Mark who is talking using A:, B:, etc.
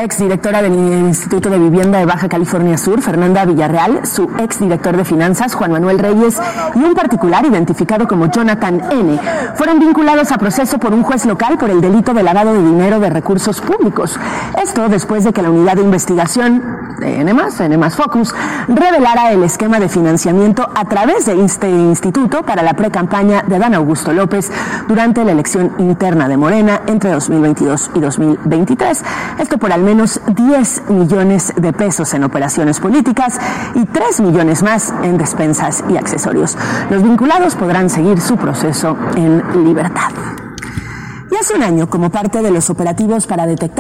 A: Exdirectora del Instituto de Vivienda de Baja California Sur, Fernanda Villarreal, su exdirector de Finanzas, Juan Manuel Reyes, y un particular identificado como Jonathan N., fueron vinculados a proceso por un juez local por el delito de lavado de dinero de recursos públicos. Esto después de que la unidad de investigación de N+, Focus, revelara el esquema de financiamiento a través de este instituto para la precampaña de Adán Augusto López durante la elección interna de Morena entre 2022 y 2023. Esto por al menos 10 millones de pesos en operaciones políticas y 3 millones más en despensas y accesorios. Los vinculados podrán seguir su proceso en libertad. Y hace un año, como parte de los operativos para detectar